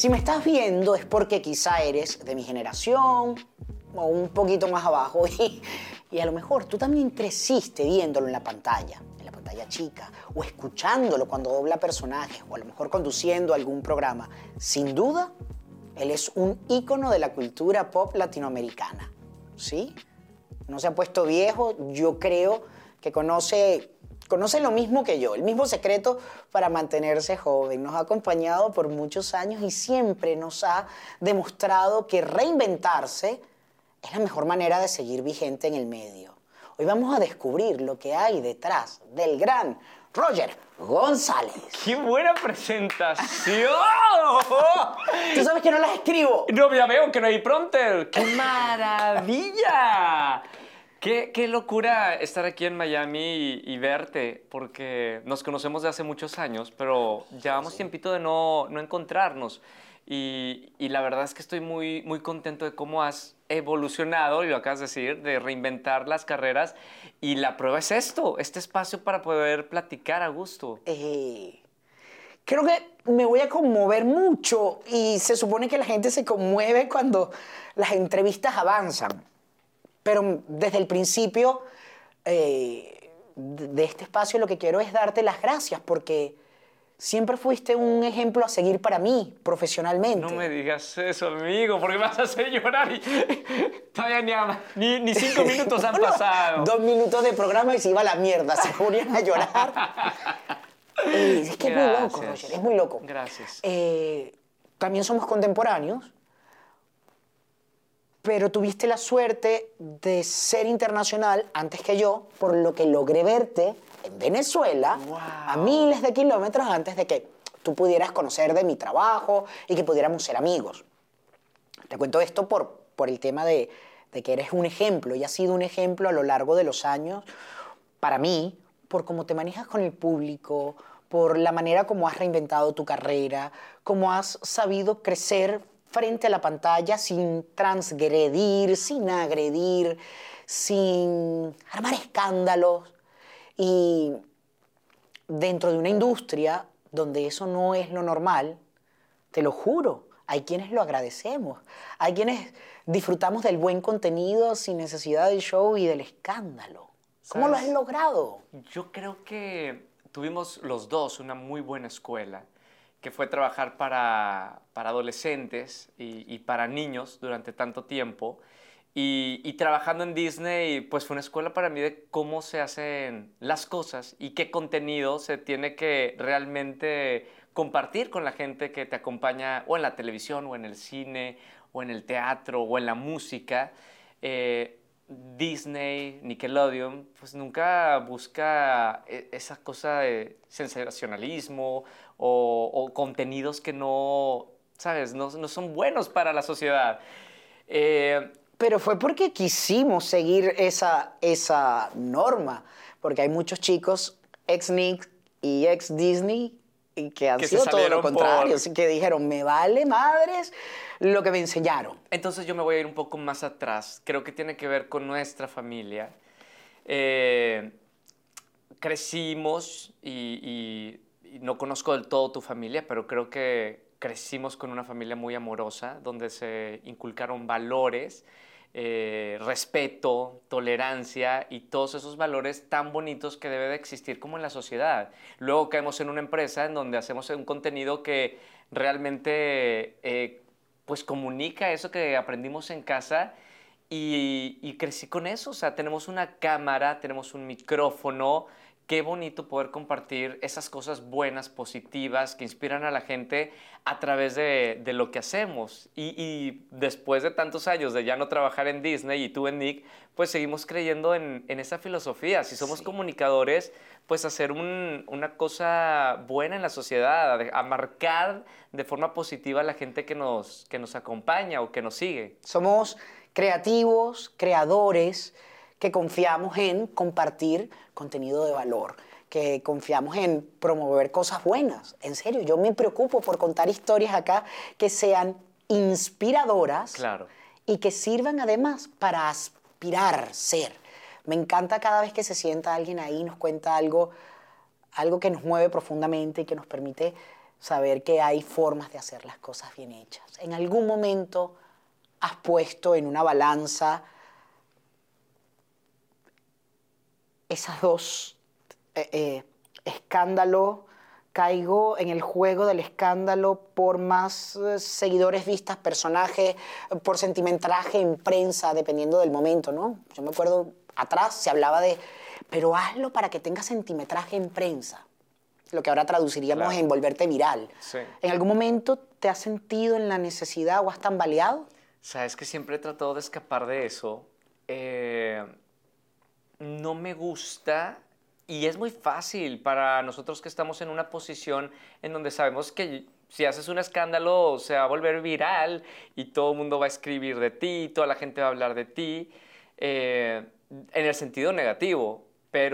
Si me estás viendo es porque quizá eres de mi generación o un poquito más abajo y a lo mejor tú también creciste viéndolo en la pantalla chica, o escuchándolo cuando dobla personajes, o a lo mejor conduciendo algún programa. Sin duda, él es un ícono de la cultura pop latinoamericana, ¿sí? No se ha puesto viejo, yo creo que conoce lo mismo que yo, el mismo secreto para mantenerse joven. Nos ha acompañado por muchos años y siempre nos ha demostrado que reinventarse es la mejor manera de seguir vigente en el medio. Hoy vamos a descubrir lo que hay detrás del gran Roger González. ¡Qué buena presentación! ¿Tú sabes que no las escribo? No, ya veo que no hay prompter. ¡Qué maravilla! Qué locura estar aquí en Miami y verte, porque nos conocemos de hace muchos años, pero llevamos tiempito de no encontrarnos. Y la verdad es que estoy muy, muy contento de cómo has evolucionado, y lo acabas de decir, de reinventar las carreras. Y la prueba es este espacio para poder platicar a gusto. Creo que me voy a conmover mucho y se supone que la gente se conmueve cuando las entrevistas avanzan. Pero desde el principio de este espacio lo que quiero es darte las gracias porque siempre fuiste un ejemplo a seguir para mí, profesionalmente. No me digas eso, amigo, porque me vas a hacer llorar y todavía ni 5 minutos han pasado. 2 minutos de programa y se iba a la mierda, se ponían a llorar. Es que es muy loco, Roger, es muy loco. Gracias. También somos contemporáneos, pero tuviste la suerte de ser internacional antes que yo, por lo que logré verte en Venezuela, wow, a miles de kilómetros antes de que tú pudieras conocer de mi trabajo y que pudiéramos ser amigos. Te cuento esto por el tema de que eres un ejemplo y has sido un ejemplo a lo largo de los años para mí, por cómo te manejas con el público, por la manera como has reinventado tu carrera, cómo has sabido crecer frente a la pantalla sin transgredir, sin agredir, sin armar escándalos. Y dentro de una industria donde eso no es lo normal, te lo juro, hay quienes lo agradecemos, hay quienes disfrutamos del buen contenido sin necesidad del show y del escándalo. ¿Cómo lo has logrado? Yo creo que tuvimos los dos una muy buena escuela, que fue trabajar para adolescentes y para niños durante tanto tiempo. Y trabajando en Disney, pues fue una escuela para mí de cómo se hacen las cosas y qué contenido se tiene que realmente compartir con la gente que te acompaña o en la televisión o en el cine o en el teatro o en la música. Disney, Nickelodeon, pues nunca busca esa cosa de sensacionalismo o contenidos que no, ¿sabes? No son buenos para la sociedad. Pero fue porque quisimos seguir esa norma, porque hay muchos chicos ex-Nick y ex-Disney que han sido todo lo contrario, que dijeron, me vale madres lo que me enseñaron. Entonces yo me voy a ir un poco más atrás. Creo que tiene que ver con nuestra familia. Crecimos y no conozco del todo tu familia, pero creo que crecimos con una familia muy amorosa, donde se inculcaron valores, respeto, tolerancia y todos esos valores tan bonitos que debe de existir como en la sociedad. Luego caemos en una empresa en donde hacemos un contenido que realmente pues comunica eso que aprendimos en casa y crecí con eso. O sea, tenemos una cámara, tenemos un micrófono. Qué bonito poder compartir esas cosas buenas, positivas, que inspiran a la gente a través de lo que hacemos. Y después de tantos años de ya no trabajar en Disney y tú en Nick, pues seguimos creyendo en esa filosofía. Si somos comunicadores, pues hacer una cosa buena en la sociedad, a marcar de forma positiva a la gente que nos acompaña o que nos sigue. Somos creativos, creadores, que confiamos en compartir contenido de valor, que confiamos en promover cosas buenas. En serio, yo me preocupo por contar historias acá que sean inspiradoras, claro, y que sirvan además para aspirar a ser. Me encanta cada vez que se sienta alguien ahí y nos cuenta algo que nos mueve profundamente y que nos permite saber que hay formas de hacer las cosas bien hechas. ¿En algún momento has puesto en una balanza esas dos, escándalo, caigo en el juego del escándalo por más seguidores, vistas, personajes, por sentimentalaje en prensa, dependiendo del momento, ¿no? Yo me acuerdo, atrás se hablaba de, pero hazlo para que tenga centimetraje en prensa, lo que ahora traduciríamos Claro. en volverte viral. Sí. ¿En algún momento te has sentido en la necesidad o has tambaleado? Sabes que siempre he tratado de escapar de eso. No me gusta y es muy fácil para nosotros que estamos en una posición en donde sabemos que si haces un escándalo se va a volver viral y todo el mundo va a escribir de ti, toda la gente va a hablar de ti, en el sentido negativo,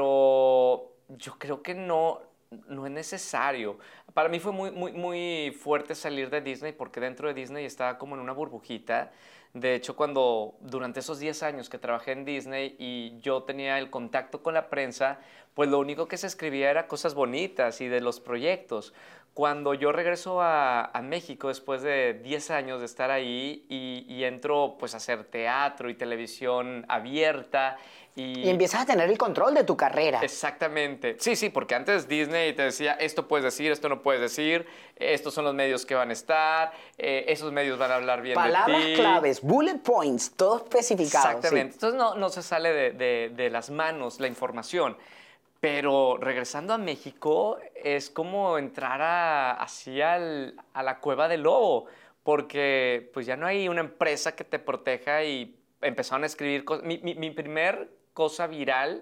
pero yo creo que no es necesario. Para mí fue muy fuerte salir de Disney porque dentro de Disney estaba como en una burbujita. De hecho, durante esos 10 años que trabajé en Disney y yo tenía el contacto con la prensa, pues lo único que se escribía era cosas bonitas y de los proyectos. Cuando yo regreso a México después de 10 años de estar ahí y entro pues a hacer teatro y televisión abierta Y empiezas a tener el control de tu carrera. Exactamente. Sí, porque antes Disney te decía, esto puedes decir, esto no puedes decir, estos son los medios que van a estar, esos medios van a hablar bien Palabras de ti. claves, bullet points, todo especificado. Exactamente. Sí. Entonces no se sale de las manos la información. Pero regresando a México es como entrar así a la cueva del lobo, porque pues ya no hay una empresa que te proteja y empezaron a escribir cosas. Mi primer cosa viral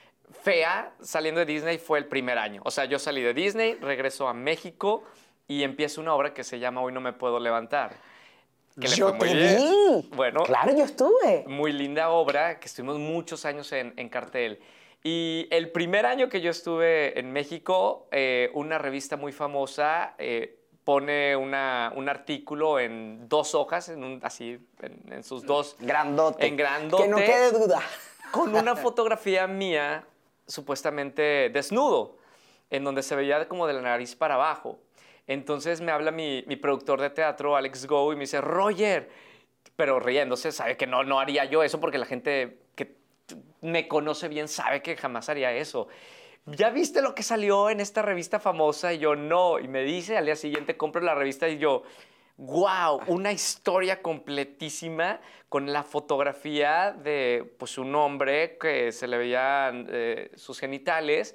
fea saliendo de Disney fue el primer año. O sea, yo salí de Disney, regreso a México y empiezo una obra que se llama Hoy no me puedo levantar. Que le Yo fue muy te bien. vi. Bueno, Claro, yo estuve. muy linda obra, que estuvimos muchos años en cartel. Y el primer año que yo estuve en México, una revista muy famosa pone un artículo en 2 hojas, así, en sus dos... Grandote. En grandote. Que no quede duda. Con una fotografía mía, supuestamente desnudo, en donde se veía como de la nariz para abajo. Entonces me habla mi productor de teatro, Alex Go, y me dice, Roger, pero riéndose, sabe que no haría yo eso porque la gente que me conoce bien sabe que jamás haría eso. ¿Ya viste lo que salió en esta revista famosa? Y yo, no. Y me dice, al día siguiente compro la revista y yo, wow, una historia completísima con la fotografía de pues, un hombre que se le veían sus genitales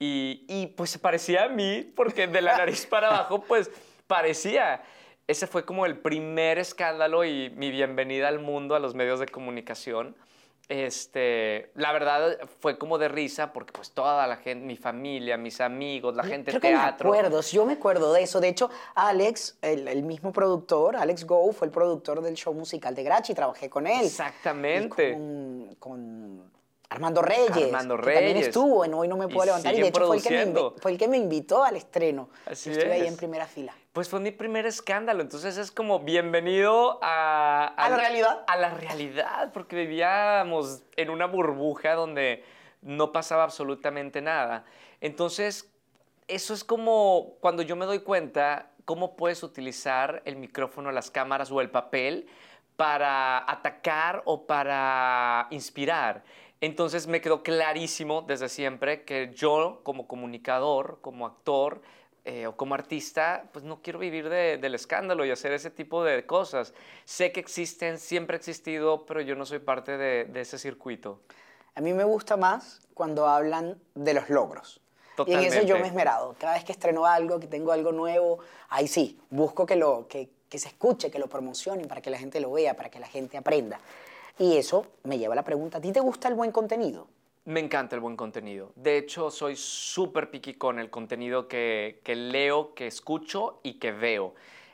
y pues se parecía a mí porque de la nariz para abajo pues parecía. Ese fue como el primer escándalo y mi bienvenida al mundo, a los medios de comunicación. La verdad fue como de risa porque pues toda la gente, mi familia, mis amigos, la gente de Creo que teatro. yo me acuerdo de eso. De hecho, Alex, el mismo productor, Alex Go, fue el productor del show musical de Grachi. Trabajé con él. Exactamente. Y con Armando Reyes. Armando que también Reyes. estuvo en Hoy no me puedo Y levantar. Y de siguen hecho produciendo. fue el que me invitó al estreno. Así Yo estuve ahí es. en primera fila. Pues fue mi primer escándalo, entonces es como bienvenido a ¿A la realidad? A la realidad, porque vivíamos en una burbuja donde no pasaba absolutamente nada. Entonces, eso es como cuando yo me doy cuenta cómo puedes utilizar el micrófono, las cámaras o el papel para atacar o para inspirar. Entonces me quedó clarísimo desde siempre que yo como comunicador, como actor, o como artista, pues no quiero vivir del escándalo y hacer ese tipo de cosas. Sé que existen, siempre ha existido, pero yo no soy parte de ese circuito. A mí me gusta más cuando hablan de los logros. Totalmente. Y en eso yo me he esmerado. Cada vez que estreno algo, que tengo algo nuevo, ahí sí, busco que se escuche, que lo promocionen, para que la gente lo vea, para que la gente aprenda. Y eso me lleva a la pregunta, ¿a ti te gusta el buen contenido? Me encanta el buen contenido. De hecho, soy súper picky con el contenido que leo, que escucho y que veo.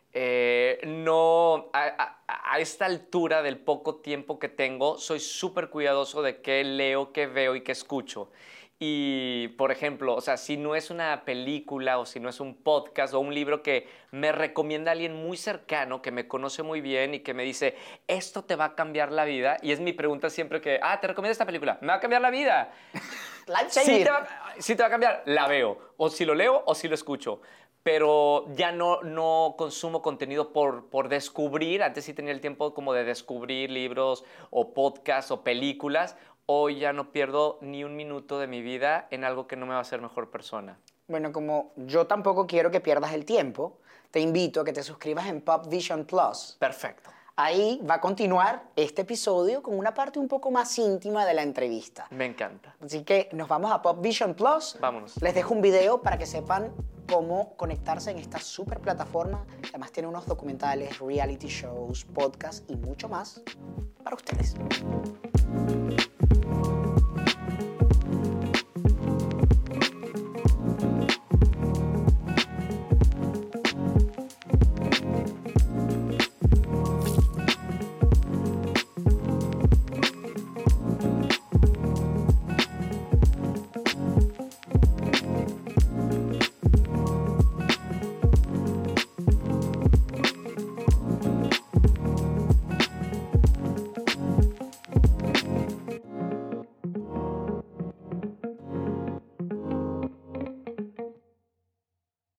No, a esta altura del poco tiempo que tengo, soy súper cuidadoso de qué leo, qué veo y qué escucho. Y, por ejemplo, o sea, si no es una película o si no es un podcast o un libro que me recomienda alguien muy cercano, que me conoce muy bien y que me dice, esto te va a cambiar la vida. Y es mi pregunta siempre que, te recomiendo esta película, ¿me va a cambiar la vida? Life Sí changer. te va a cambiar, la veo. O si lo leo o si lo escucho. pero ya no consumo contenido por descubrir. Antes sí tenía el tiempo como de descubrir libros o podcasts o películas. Hoy ya no pierdo ni un minuto de mi vida en algo que no me va a hacer mejor persona. Bueno, como yo tampoco quiero que pierdas el tiempo, te invito a que te suscribas en Pop Vision Plus. Perfecto. Ahí va a continuar este episodio con una parte un poco más íntima de la entrevista. Me encanta. Así que nos vamos a Pop Vision Plus. Vámonos. Les dejo un video para que sepan cómo conectarse en esta super plataforma. Además tiene unos documentales, reality shows, podcasts y mucho más para ustedes.